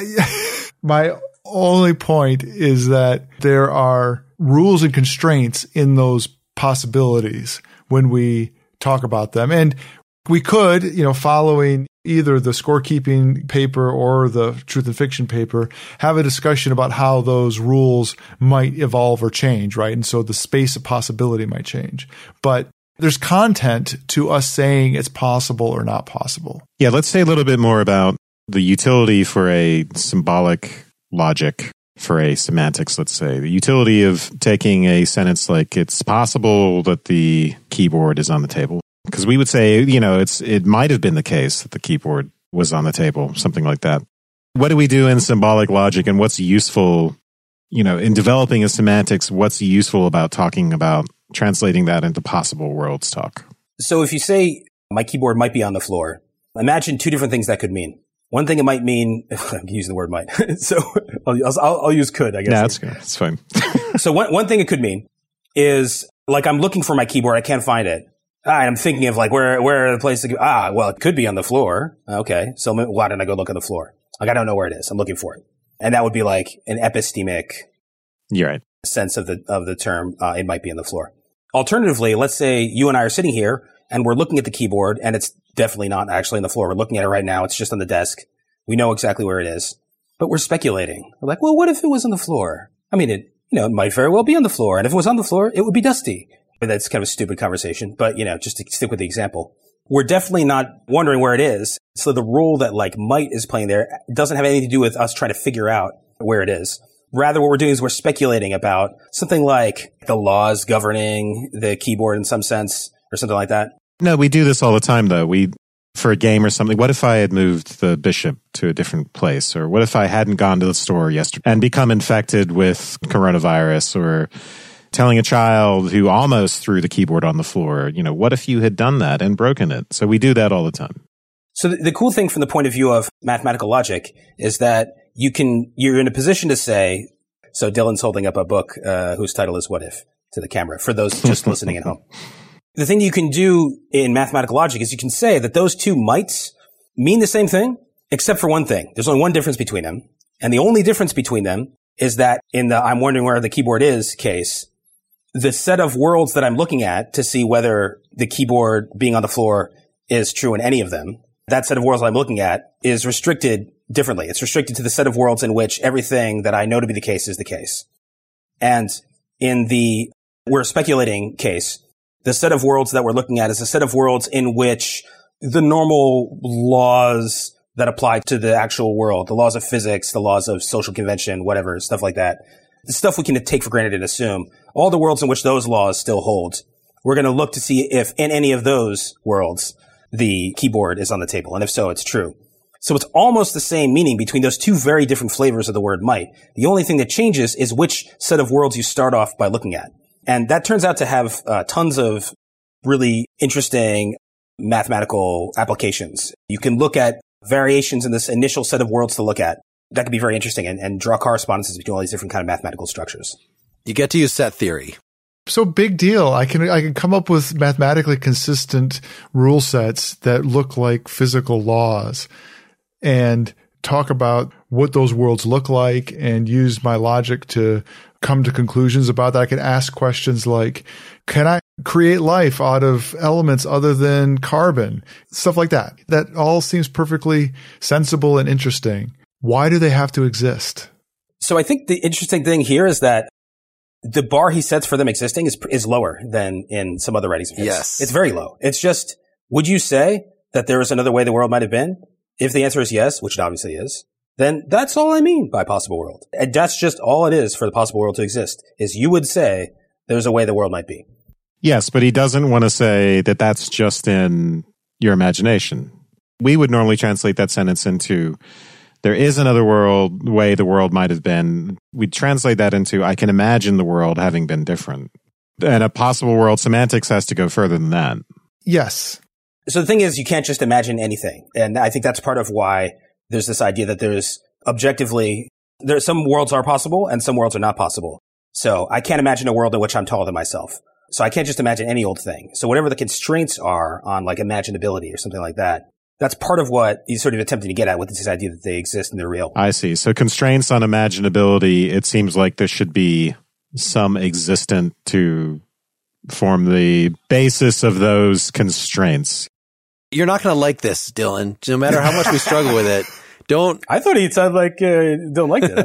my only point is that there are rules and constraints in those possibilities when we talk about them. And we could, following either the scorekeeping paper or the truth and fiction paper, have a discussion about how those rules might evolve or change, right? And so the space of possibility might change. But there's content to us saying it's possible or not possible. Yeah, let's say a little bit more about the utility for a symbolic logic, for a semantics, let's say. The utility of taking a sentence like, it's possible that the keyboard is on the table. Because we would say, it might have been the case that the keyboard was on the table, something like that. What do we do in symbolic logic, and what's useful, in developing a semantics, what's useful about talking about translating that into possible worlds talk? So if you say my keyboard might be on the floor, imagine two different things that could mean. One thing it might mean, I'm using the word might, so I'll use could, I guess. Yeah, that's good. It's fine. So one thing it could mean is, like, I'm looking for my keyboard, I can't find it. I'm thinking of like, where are the places to go? Well, it could be on the floor. Okay. So why don't I go look on the floor? Like, I don't know where it is. I'm looking for it. And that would be like an epistemic You're right. sense of the term. It might be on the floor. Alternatively, let's say you and I are sitting here and we're looking at the keyboard and it's definitely not actually on the floor. We're looking at it right now. It's just on the desk. We know exactly where it is, but we're speculating. We're like, well, what if it was on the floor? I mean, it might very well be on the floor. And if it was on the floor, it would be dusty. That's kind of a stupid conversation, but just to stick with the example, we're definitely not wondering where it is. So the role that like might is playing there doesn't have anything to do with us trying to figure out where it is. Rather, what we're doing is we're speculating about something like the laws governing the keyboard in some sense or something like that. No, we do this all the time though. For a game or something, what if I had moved the bishop to a different place? Or what if I hadn't gone to the store yesterday and become infected with coronavirus? Or telling a child who almost threw the keyboard on the floor, what if you had done that and broken it? So we do that all the time. So the cool thing from the point of view of mathematical logic is that you're in a position to say, so Dylan's holding up a book whose title is What If to the camera for those just listening at home. The thing you can do in mathematical logic is you can say that those two mights mean the same thing, except for one thing. There's only one difference between them. And the only difference between them is that in the I'm wondering where the keyboard is case, the set of worlds that I'm looking at to see whether the keyboard being on the floor is true in any of them, that set of worlds I'm looking at is restricted differently. It's restricted to the set of worlds in which everything that I know to be the case is the case. And in the we're speculating case, the set of worlds that we're looking at is a set of worlds in which the normal laws that apply to the actual world, the laws of physics, the laws of social convention, whatever, stuff like that, the stuff we can take for granted and assume, all the worlds in which those laws still hold, we're going to look to see if in any of those worlds the keyboard is on the table. And if so, it's true. So it's almost the same meaning between those two very different flavors of the word might. The only thing that changes is which set of worlds you start off by looking at. And that turns out to have tons of really interesting mathematical applications. You can look at variations in this initial set of worlds to look at. That could be very interesting and draw correspondences between all these different kind of mathematical structures. You get to use set theory. So big deal. I can come up with mathematically consistent rule sets that look like physical laws and talk about what those worlds look like and use my logic to come to conclusions about that. I can ask questions like, can I create life out of elements other than carbon? Stuff like that. That all seems perfectly sensible and interesting. Why do they have to exist? So I think the interesting thing here is that the bar he sets for them existing is lower than in some other writings of his. Yes. It's very low. It's just, would you say that there is another way the world might have been? If the answer is yes, which it obviously is, then that's all I mean by possible world. And that's just all it is for the possible world to exist, is you would say there's a way the world might be. Yes, but he doesn't want to say that that's just in your imagination. We would normally translate that sentence into there is another way the world might have been. We'd translate that into I can imagine the world having been different. And a possible world semantics has to go further than that. Yes. So the thing is, you can't just imagine anything. And I think that's part of why there's this idea that there's some worlds are possible and some worlds are not possible. So I can't imagine a world in which I'm taller than myself. So I can't just imagine any old thing. So whatever the constraints are on like imaginability or something like that, that's part of what he's sort of attempting to get at with this idea that they exist and they're real. I see. So constraints on imaginability, it seems like there should be some existent to form the basis of those constraints. You're not going to like this, Dylan. No matter how much we struggle with it, don't. I thought he'd sound like don't like it.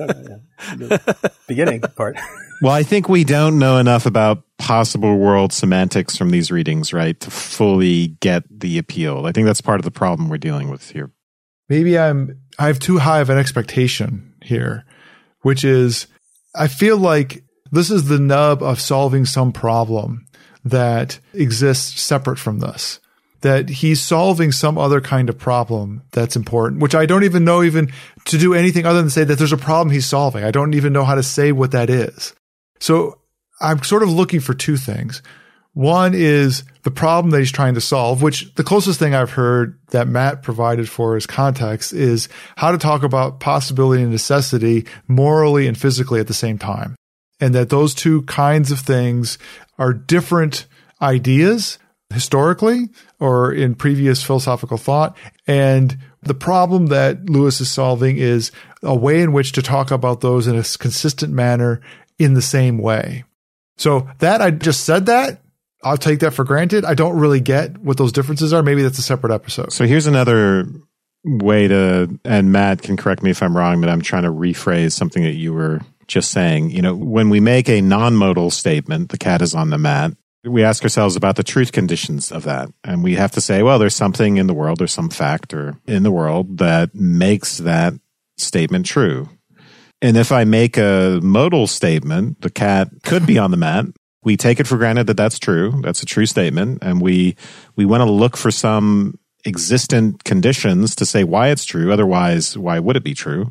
The beginning part. Well, I think we don't know enough about possible world semantics from these readings, right, to fully get the appeal. I think that's part of the problem we're dealing with here. Maybe I have too high of an expectation here, which is I feel like this is the nub of solving some problem that exists separate from this. That he's solving some other kind of problem that's important, which I don't even know even to do anything other than say that there's a problem he's solving. I don't even know how to say what that is. So I'm sort of looking for two things. One is the problem that he's trying to solve, which the closest thing I've heard that Matt provided for as context is how to talk about possibility and necessity morally and physically at the same time. And that those two kinds of things are different ideas historically or in previous philosophical thought. And the problem that Lewis is solving is a way in which to talk about those in a consistent manner in the same way. So that I just said that. I'll take that for granted. I don't really get what those differences are. Maybe that's a separate episode. So here's another way to, and Matt can correct me if I'm wrong, but I'm trying to rephrase something that you were just saying. You know, when we make a non-modal statement, the cat is on the mat, we ask ourselves about the truth conditions of that. And we have to say, well, there's something in the world, there's some factor in the world that makes that statement true. And if I make a modal statement, the cat could be on the mat. We take it for granted that that's true. That's a true statement. And we want to look for some existent conditions to say why it's true. Otherwise, why would it be true?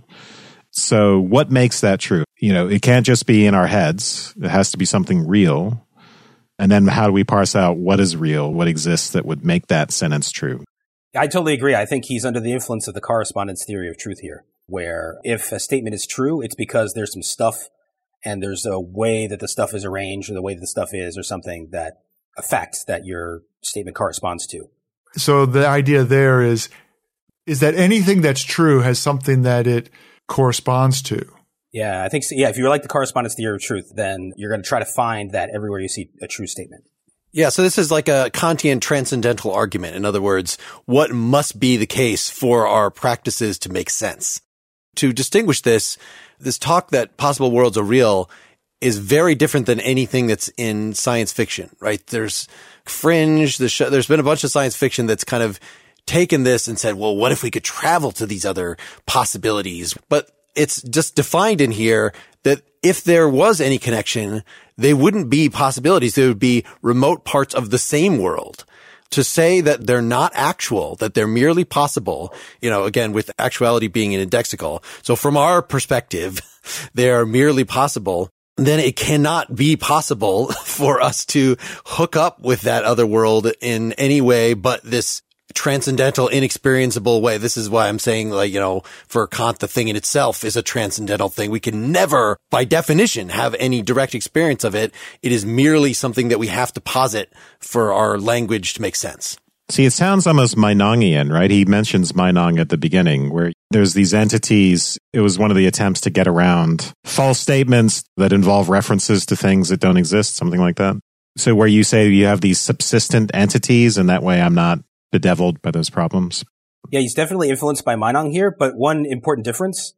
So what makes that true? You know, it can't just be in our heads. It has to be something real. And then how do we parse out what is real, what exists that would make that sentence true? I totally agree. I think he's under the influence of the correspondence theory of truth here, where if a statement is true, it's because there's some stuff and there's a way that the stuff is arranged or the way that the stuff is or something that affects that your statement corresponds to. So the idea there is that anything that's true has something that it corresponds to. Yeah, I think so. Yeah, if you like the correspondence theory of truth, then you're going to try to find that everywhere you see a true statement. Yeah, so this is like a Kantian transcendental argument. In other words, what must be the case for our practices to make sense? To distinguish this talk that possible worlds are real is very different than anything that's in science fiction, right? There's Fringe, there's been a bunch of science fiction that's kind of taken this and said, well, what if we could travel to these other possibilities? But it's just defined in here that if there was any connection, they wouldn't be possibilities. They would be remote parts of the same world. To say that they're not actual, that they're merely possible, you know, again, with actuality being an indexical. So from our perspective, they are merely possible. Then it cannot be possible for us to hook up with that other world in any way but this transcendental, inexperienceable way. This is why I'm saying, like, you know, for Kant, the thing in itself is a transcendental thing. We can never, by definition, have any direct experience of it. It is merely something that we have to posit for our language to make sense. See, it sounds almost Meinongian, right? He mentions Meinong at the beginning, where there's these entities. It was one of the attempts to get around false statements that involve references to things that don't exist, something like that. So where you say you have these subsistent entities, and that way I'm not bedeviled by those problems. Yeah, he's definitely influenced by Meinong here, but one important difference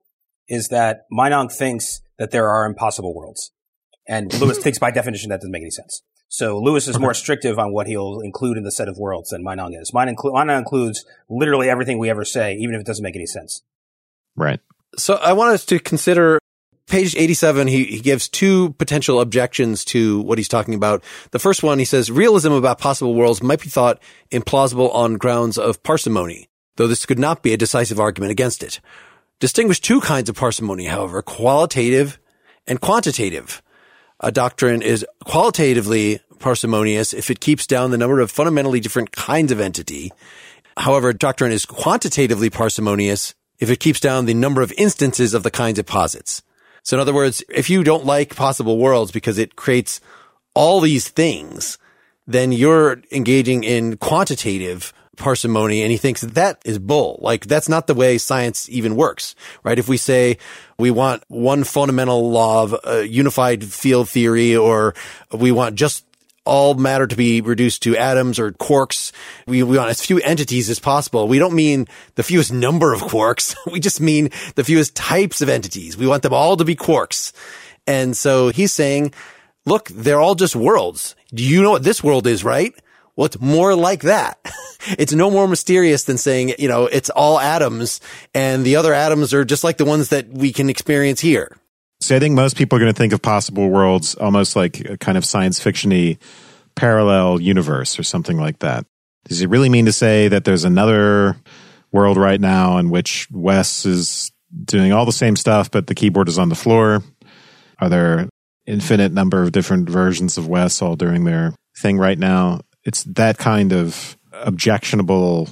is that Meinong thinks that there are impossible worlds. And Lewis thinks by definition that doesn't make any sense. So Lewis is more restrictive on what he'll include in the set of worlds than Meinong is. Meinong includes literally everything we ever say, even if it doesn't make any sense. Right. So I want us to consider page 87. He gives two potential objections to what he's talking about. The first one, he says, realism about possible worlds might be thought implausible on grounds of parsimony, though this could not be a decisive argument against it. Distinguish two kinds of parsimony, however, qualitative and quantitative. A doctrine is qualitatively parsimonious if it keeps down the number of fundamentally different kinds of entity. However, a doctrine is quantitatively parsimonious if it keeps down the number of instances of the kinds it posits. So in other words, if you don't like possible worlds because it creates all these things, then you're engaging in quantitative parsimony, and he thinks that is bull. Like, that's not the way science even works, right? If we say we want one fundamental law of unified field theory, or we want just all matter to be reduced to atoms or quarks, we want as few entities as possible. We don't mean the fewest number of quarks. We just mean the fewest types of entities. We want them all to be quarks. And so he's saying, look, they're all just worlds. Do you know what this world is, right? Well, it's more like that. It's no more mysterious than saying, it's all atoms and the other atoms are just like the ones that we can experience here. So I think most people are going to think of possible worlds almost like a kind of science fiction-y parallel universe or something like that. Does it really mean to say that there's another world right now in which Wes is doing all the same stuff, but the keyboard is on the floor? Are there infinite number of different versions of Wes all doing their thing right now? It's that kind of objectionable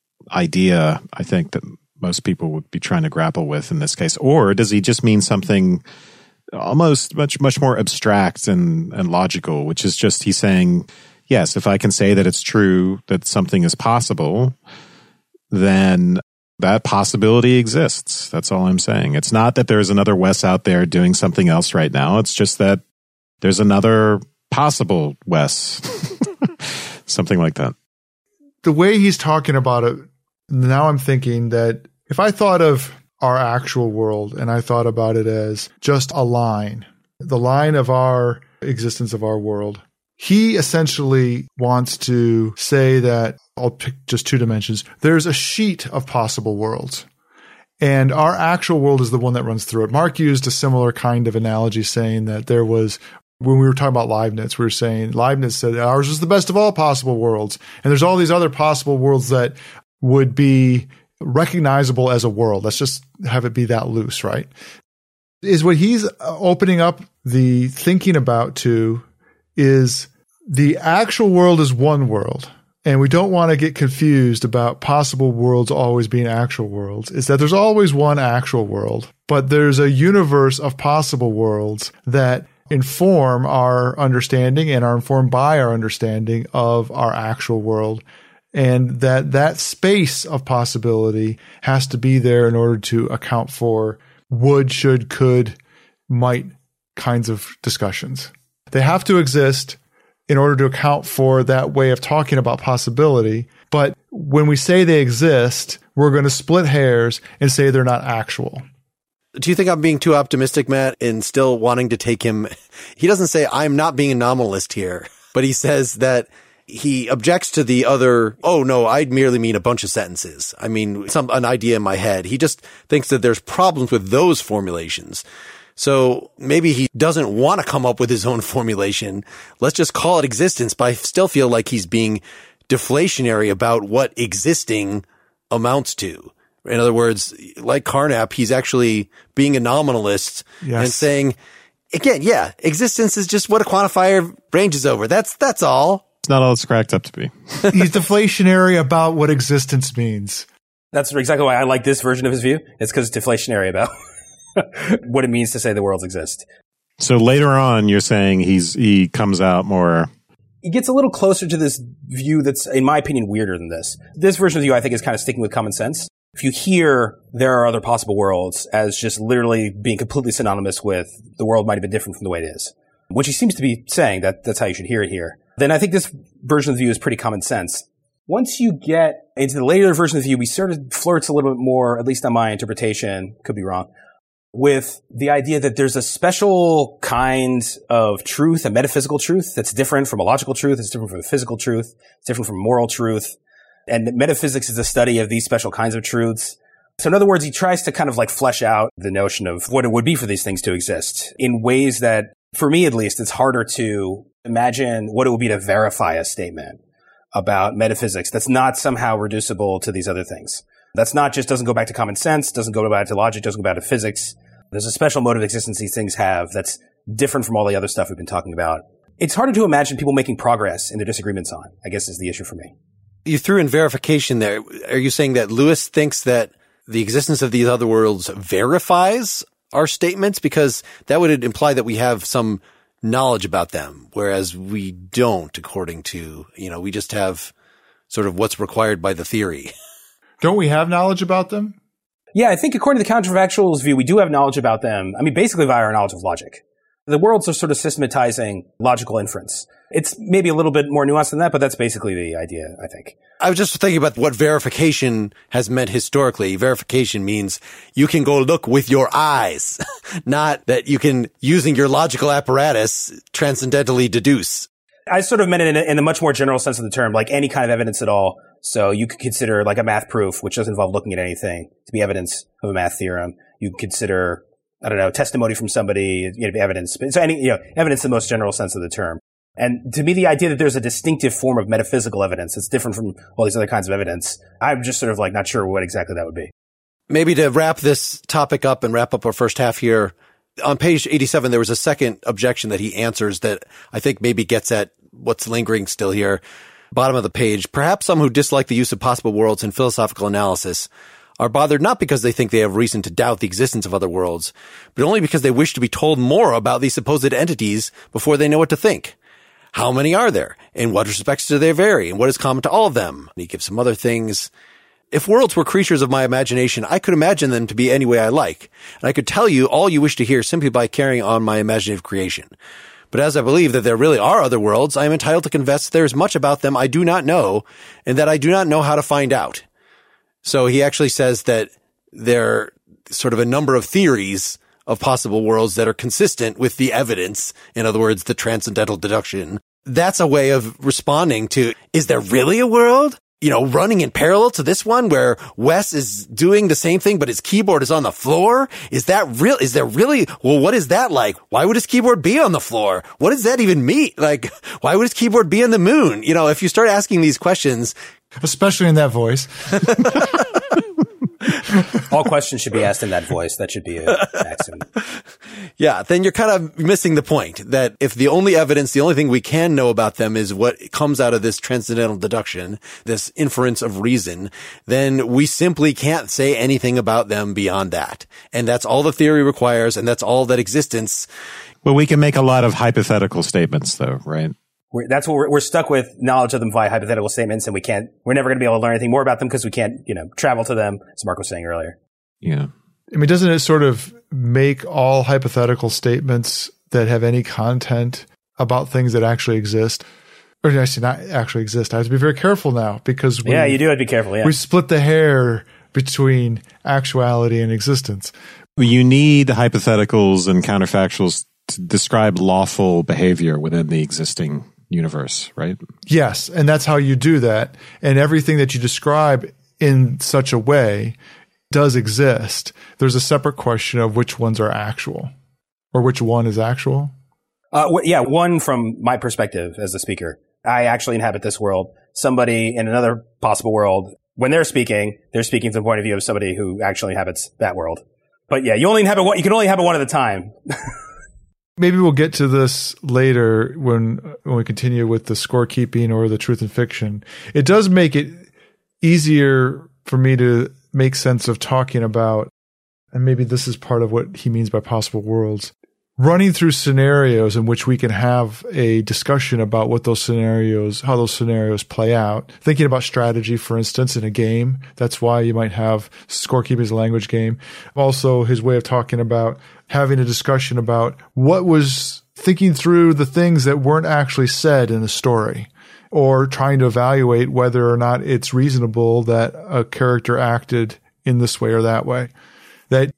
idea, I think, that most people would be trying to grapple with in this case. Or does he just mean something almost much more abstract and logical, which is just he's saying, yes, if I can say that it's true that something is possible, then that possibility exists. That's all I'm saying. It's not that there's another Wes out there doing something else right now. It's just that there's another possible Wes. Something like that. The way he's talking about it, now I'm thinking that if I thought of our actual world and I thought about it as just a line, the line of our existence of our world, he essentially wants to say that, I'll pick just two dimensions, there's a sheet of possible worlds. And our actual world is the one that runs through it. Mark used a similar kind of analogy saying that there was, when we were talking about Leibniz, we were saying Leibniz said ours is the best of all possible worlds. And there's all these other possible worlds that would be recognizable as a world. Let's just have it be that loose, right? Is what he's opening up the thinking about to is the actual world is one world. And we don't want to get confused about possible worlds always being actual worlds. Is that there's always one actual world, but there's a universe of possible worlds that inform our understanding and are informed by our understanding of our actual world. And that space of possibility has to be there in order to account for would, should, could, might kinds of discussions. They have to exist in order to account for that way of talking about possibility. But when we say they exist, we're going to split hairs and say they're not actual. Do you think I'm being too optimistic, Matt, in still wanting to take him? He doesn't say I'm not being a nominalist here, but he says that he objects to the other, oh no, I'd merely mean a bunch of sentences. I mean, an idea in my head. He just thinks that there's problems with those formulations. So maybe he doesn't want to come up with his own formulation. Let's just call it existence, but I still feel like he's being deflationary about what existing amounts to. In other words, like Carnap, he's actually being a nominalist and saying, again, yeah, existence is just what a quantifier ranges over. That's all. It's not all it's cracked up to be. He's deflationary about what existence means. That's exactly why I like this version of his view. It's because it's deflationary about what it means to say the worlds exist. So later on, you're saying he comes out more. He gets a little closer to this view that's, in my opinion, weirder than this. This version of the view, I think, is kind of sticking with common sense. If you hear there are other possible worlds as just literally being completely synonymous with the world might have been different from the way it is, which he seems to be saying that's how you should hear it here, then I think this version of the view is pretty common sense. Once you get into the later version of the view, we sort of flirts a little bit more, at least on my interpretation, could be wrong, with the idea that there's a special kind of truth, a metaphysical truth that's different from a logical truth, it's different from a physical truth, it's different from moral truth. And metaphysics is a study of these special kinds of truths. So in other words, he tries to kind of like flesh out the notion of what it would be for these things to exist in ways that, for me at least, it's harder to imagine what it would be to verify a statement about metaphysics that's not somehow reducible to these other things. That's not just doesn't go back to common sense, doesn't go back to logic, doesn't go back to physics. There's a special mode of existence these things have that's different from all the other stuff we've been talking about. It's harder to imagine people making progress in their disagreements on, I guess, is the issue for me. You threw in verification there. Are you saying that Lewis thinks that the existence of these other worlds verifies our statements? Because that would imply that we have some knowledge about them, whereas we don't, according to, we just have sort of what's required by the theory. Don't we have knowledge about them? Yeah, I think according to the counterfactuals view, we do have knowledge about them. I mean, basically via our knowledge of logic. The worlds are sort of systematizing logical inference. It's maybe a little bit more nuanced than that, but that's basically the idea, I think. I was just thinking about what verification has meant historically. Verification means you can go look with your eyes, not that you can, using your logical apparatus, transcendentally deduce. I sort of meant it in a much more general sense of the term, like any kind of evidence at all. So you could consider like a math proof, which doesn't involve looking at anything, to be evidence of a math theorem. You could consider, I don't know, testimony from somebody, evidence. So any, evidence in the most general sense of the term. And to me, the idea that there's a distinctive form of metaphysical evidence that's different from all these other kinds of evidence, I'm just sort of like not sure what exactly that would be. Maybe to wrap this topic up and wrap up our first half here, on page 87, there was a second objection that he answers that I think maybe gets at what's lingering still here. Bottom of the page, perhaps some who dislike the use of possible worlds in philosophical analysis are bothered not because they think they have reason to doubt the existence of other worlds, but only because they wish to be told more about these supposed entities before they know what to think. How many are there? In what respects do they vary? And what is common to all of them? And he gives some other things. If worlds were creatures of my imagination, I could imagine them to be any way I like, and I could tell you all you wish to hear simply by carrying on my imaginative creation. But as I believe that there really are other worlds, I am entitled to confess there is much about them I do not know, and that I do not know how to find out. So he actually says that there are sort of a number of theories of possible worlds that are consistent with the evidence. In other words, the transcendental deduction. That's a way of responding to, is there really a world? Running in parallel to this one where Wes is doing the same thing, but his keyboard is on the floor? Is that real? Is there really? Well, what is that like? Why would his keyboard be on the floor? What does that even mean? Like, why would his keyboard be on the moon? If you start asking these questions, especially in that voice. All questions should be asked in that voice. That should be a maxim. Yeah, then you're kind of missing the point that if the only evidence, the only thing we can know about them is what comes out of this transcendental deduction, this inference of reason, then we simply can't say anything about them beyond that. And that's all the theory requires, and that's all that existence. Well, we can make a lot of hypothetical statements, though, right? That's what we're stuck with, knowledge of them via hypothetical statements, and we're never going to be able to learn anything more about them because we can't, travel to them, as Mark was saying earlier. Yeah. I mean, doesn't it sort of make all hypothetical statements that have any content about things that actually exist, or actually not actually exist? I have to be very careful now because you do have to be careful. Yeah. We split the hair between actuality and existence. You need hypotheticals and counterfactuals to describe lawful behavior within the existing universe, right? Yes, and that's how you do that. And everything that you describe in such a way does exist. There's a separate question of which ones are actual, or which one is actual. One from my perspective as the speaker. I actually inhabit this world. Somebody in another possible world, when they're speaking from the point of view of somebody who actually inhabits that world. But yeah, you can only inhabit one at a time. Maybe we'll get to this later when we continue with the scorekeeping or the truth and fiction. It does make it easier for me to make sense of talking about, and maybe this is part of what he means by possible worlds, running through scenarios in which we can have a discussion about how those scenarios play out. Thinking about strategy, for instance, in a game. That's why you might have scorekeeping as a language game. Also, his way of talking about having a discussion about what was thinking through the things that weren't actually said in the story, or trying to evaluate whether or not it's reasonable that a character acted in this way or that way. That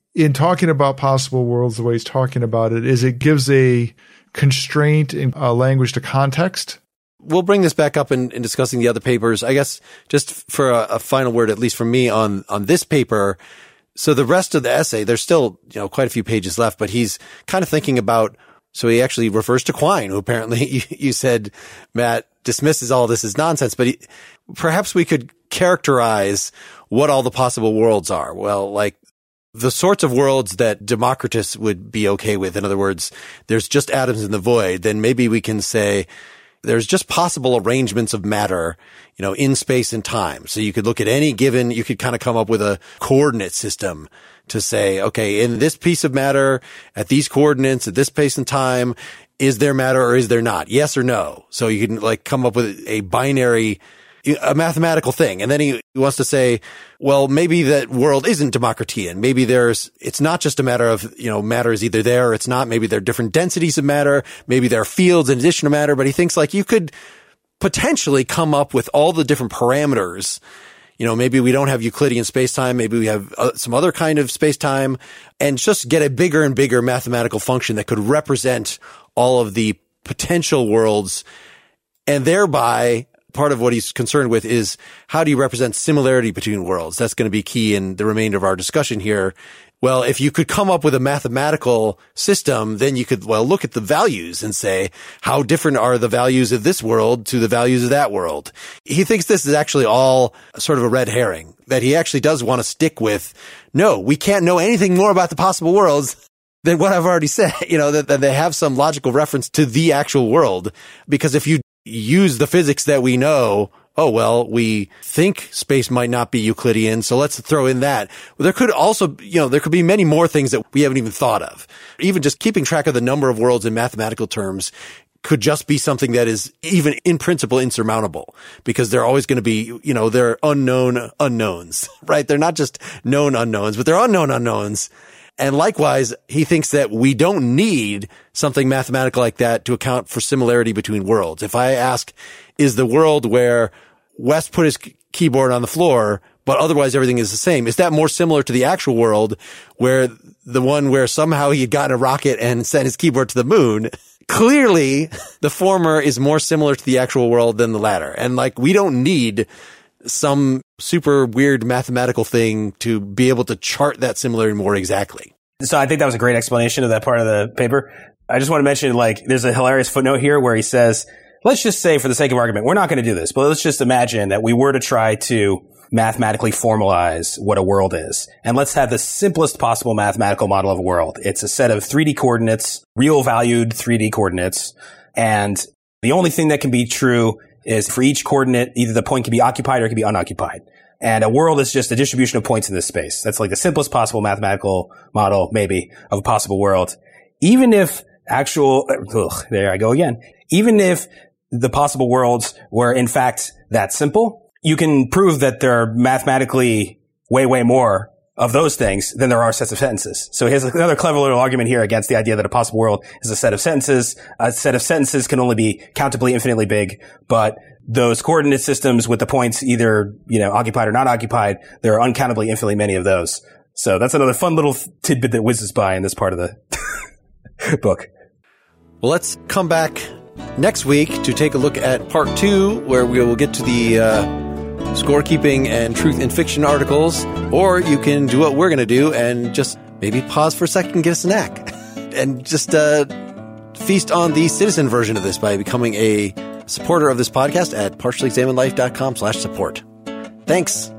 in talking about possible worlds, the way he's talking about it is it gives a constraint in language to context. We'll bring this back up in discussing the other papers. I guess just for a final word, at least from me on this paper. So the rest of the essay, there's still, quite a few pages left, but he's kind of thinking about, so he actually refers to Quine, who apparently you said, Matt, dismisses all this as nonsense, but perhaps we could characterize what all the possible worlds are. Well, like the sorts of worlds that Democritus would be okay with. In other words, there's just atoms in the void. Then maybe we can say there's just possible arrangements of matter, in space and time. So you could look at any given, you could kind of come up with a coordinate system to say, okay, in this piece of matter, at these coordinates, at this space and time, is there matter or is there not? Yes or no. So you can come up with a binary, a mathematical thing. And then he wants to say, well, maybe that world isn't Democritean. Maybe it's not just a matter of, matter is either there or it's not. Maybe there are different densities of matter. Maybe there are fields in addition to matter. But he thinks you could potentially come up with all the different parameters. Maybe we don't have Euclidean spacetime. Maybe we have some other kind of spacetime, and just get a bigger and bigger mathematical function that could represent all of the potential worlds. And thereby, part of what he's concerned with is how do you represent similarity between worlds? That's going to be key in the remainder of our discussion here. Well, if you could come up with a mathematical system, then you could, look at the values and say, how different are the values of this world to the values of that world? He thinks this is actually all sort of a red herring, that he actually does want to stick with, no, we can't know anything more about the possible worlds than what I've already said, that they have some logical reference to the actual world. Because if you use the physics that we know, we think space might not be Euclidean, so let's throw in that. Well, there could also, there could be many more things that we haven't even thought of. Even just keeping track of the number of worlds in mathematical terms could just be something that is even in principle insurmountable, because they're always going to be, they're unknown unknowns, right? They're not just known unknowns, but they're unknown unknowns. And likewise, he thinks that we don't need something mathematical like that to account for similarity between worlds. If I ask, is the world where Wes put his keyboard on the floor, but otherwise everything is the same, is that more similar to the actual world, where the one where somehow he had gotten a rocket and sent his keyboard to the moon? Clearly, the former is more similar to the actual world than the latter. And we don't need some super weird mathematical thing to be able to chart that similarity more exactly. So I think that was a great explanation of that part of the paper. I just want to mention, there's a hilarious footnote here where he says, let's just say, for the sake of argument, we're not going to do this, but let's just imagine that we were to try to mathematically formalize what a world is. And let's have the simplest possible mathematical model of a world. It's a set of 3D coordinates, real valued 3D coordinates. And the only thing that can be true is for each coordinate, either the point can be occupied or it can be unoccupied. And a world is just a distribution of points in this space. That's the simplest possible mathematical model, maybe, of a possible world. Even if there I go again. Even if the possible worlds were in fact that simple, you can prove that there are mathematically way, way more of those things than there are sets of sentences. So here's another clever little argument here against the idea that a possible world is a set of sentences. A set of sentences can only be countably infinitely big, but those coordinate systems with the points either, occupied or not occupied, there are uncountably infinitely many of those. So that's another fun little tidbit that whizzes by in this part of the book. Well, let's come back next week to take a look at part 2, where we will get to the scorekeeping and truth in fiction articles. Or you can do what we're going to do and just maybe pause for a second and get a snack and just feast on the citizen version of this by becoming a supporter of this podcast at partiallyexaminedlife.com/support. Thanks.